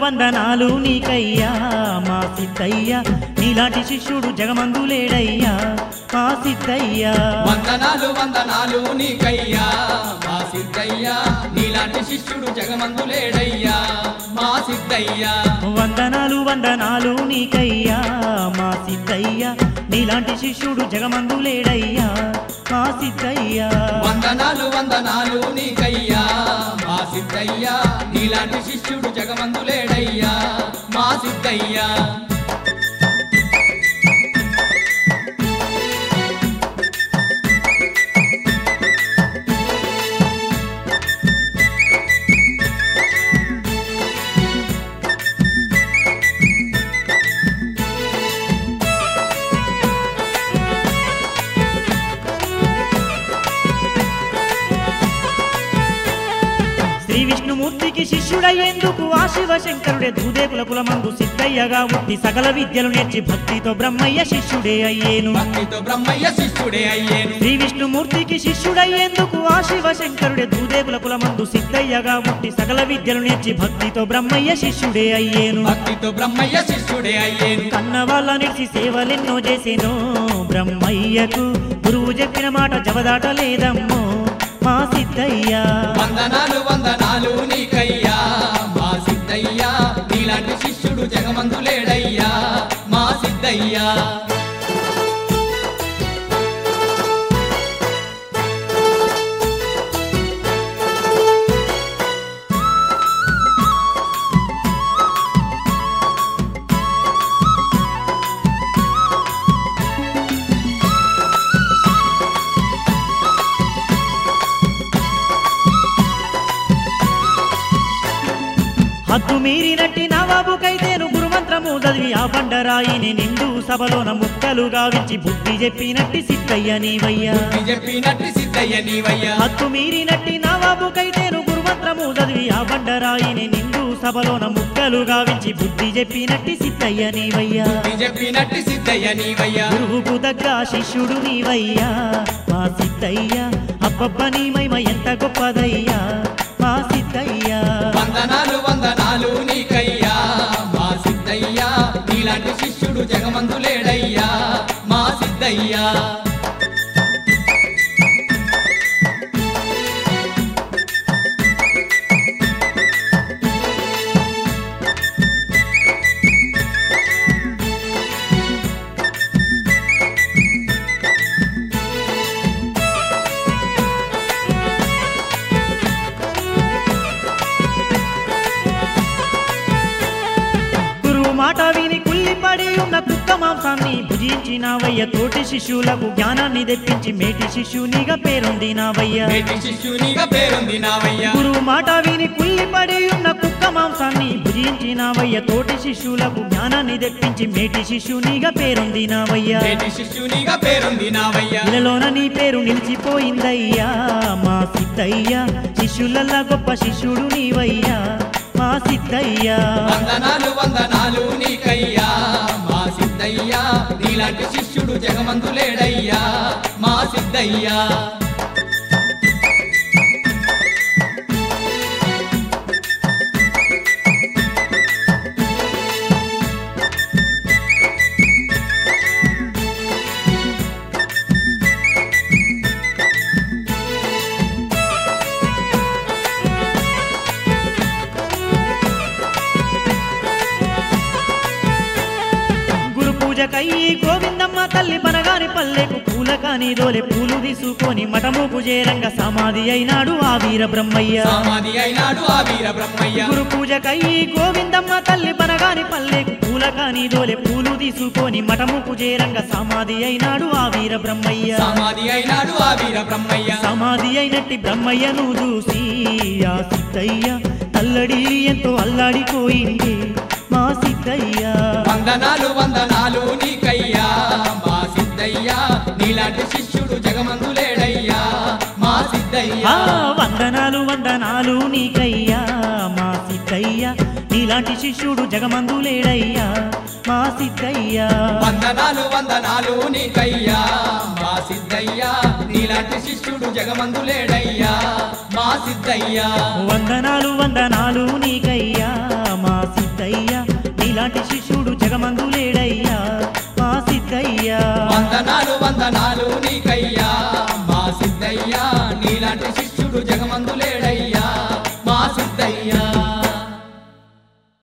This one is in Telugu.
వందనాలు నీకయ్యా మా సిద్ధయ్యా నీలాంటి శిష్యుడు జగమందు లేడయ్యా మా సిద్ధయ్యా వందనాలు నీకయ్యా మా సిద్ధయ్యా నీలాంటి శిష్యుడు జగమందు లేడయ్యా మా సిద్ధయ్యా వందనాలు నీకయ్యా మా సిద్ధయ్యా నీలాంటి శిష్యుడు జగమందు లేడయ్యా మా సిద్ధయ్యా వందనాలు నీకయ్యా మా సిద్ధయ్యా నీలాంటి శిష్యుడు జగమందు లేడయ్యా మా సిద్ధయ్యా శ్రీ విష్ణుమూర్తికి శిష్యుడయ్యేందుకు ఆ శివశంకరుడే దూదేకుల కులమందు సిద్ధయ్యగా ఉట్టి సకల విద్యలు నేర్చి భక్తితో బ్రహ్మయ్య శిష్యుడే అయ్యేను శ్రీ విష్ణుమూర్తికి శిష్యుడయ్యేందుకు ఆ శివశంకరుడే దూదేకుల కులమందు సిద్ధయ్యగా ఉట్టి సకల విద్యలు నేర్చి భక్తితో బ్రహ్మయ్య శిష్యుడే అయ్యేను కన్నవాళ్ళ నిలిచి సేవలెన్నో చేసేనో బ్రహ్మయ్యకు గురువు చెప్పిన మాట జవదాటలేదమ్మో మా సిద్ధయ్యా వందనాలు నీకయ్యా మా సిద్ధయ్యా నీలాంటి శిష్యుడు జగమందు లేడయ్యా మా సిద్ధయ్యా హద్దు మీరినట్టి నవాబుకైతేను గురుమంత్రము చదివి ఆ బండరాయిని నిండు సభలోన ముక్కలు గావించి బుద్ధి చెప్పినట్టి సిద్ధయ్య నీవయ్యా హద్దు మీరినట్టి నవాబుకైతేను గురుమంత్రము చదివి ఆ బండరాయిని నిండు సభలోన ముక్కలు గావించి బుద్ధి చెప్పినట్టి సిద్ధయ్య నీవయ్యా గురువుకు తగ్గ శిష్యుడు నీవయ్యా మా సిద్ధయ్య అబ్బబ్బ నీ మహిమ ఎంత గొప్పదయ్యా మా సిద్ధయ్యా వందనాలు నీకయ్యా మా సిద్ధయ్యా నీలాంటి శిష్యుడు జగమందు లేడయ్యా మా సిద్ధయ్యా మాట విని కుల్లిపడి ఉన్న కుక్క మాంసాన్ని భుజించినావయ్య తోటి శిష్యులకు జ్ఞానాన్ని తెప్పించి మేటి శిష్యునిగా పేరొందినావయ్యా గురువు మాట విని కుల్లిపడి ఉన్న కుక్క మాంసాన్ని భుజించినావయ్య తోటి శిష్యులకు జ్ఞానాన్ని తెప్పించి మేటి శిష్యునిగా పేరొందినావయ్యా ఇలలోన నీ పేరు నిలిచిపోయిందయ్యా మా సిద్ధయ్యా శిష్యులల్లా గొప్ప శిష్యుడు నీవయ్యా మా సిద్ధయ్యా వందనాలు నీకయ్యా మా సిద్ధయ్యా నీలాంటి శిష్యుడు జగమందు లేడయ్యా మా సిద్ధయ్యా పూజకయ్యి గోవిందమ్మ తల్లి బనగాని పల్లెకు పూల కాని దోలే పూలు తీసుకొని మఠముకు చేరంగ సమాధి అయినాడు ఆ వీర బ్రహ్మయ్య గురు పూజకయ్యి గోవిందమ్మ తల్లి బనగాని పల్లెకు పూల కాని దోలే పూలు తీసుకొని మఠముకు చేరంగ సమాధి అయినాడు ఆ వీర బ్రహ్మయ్య సమాధి అయినట్టి బ్రహ్మయ్యను చూసి ఆ సిద్ధయ్య తల్లడి ఎంతో అల్లాడిపోయింది మా సిద్ధయ్యా వందనాలు నీకయ్యా మా సిద్ధయ్యా నీలాంటి శిష్యుడు జగమందు లేడయ్యా మా సిద్ధయ్యా వందనాలు నీకయ్యా మా సిద్ధయ్యా నీలాంటి శిష్యుడు జగమందు లేడయ్యా మా సిద్ధయ్యా వందనాలు నీకయ్యా మా సిద్ధయ్యా నీలాంటి శిష్యుడు జగమందు లేడయ్యా మా సిద్ధయ్యా వందనాలు నీకయ్యా మా సిద్ధయ్యా సిద్ధయ్య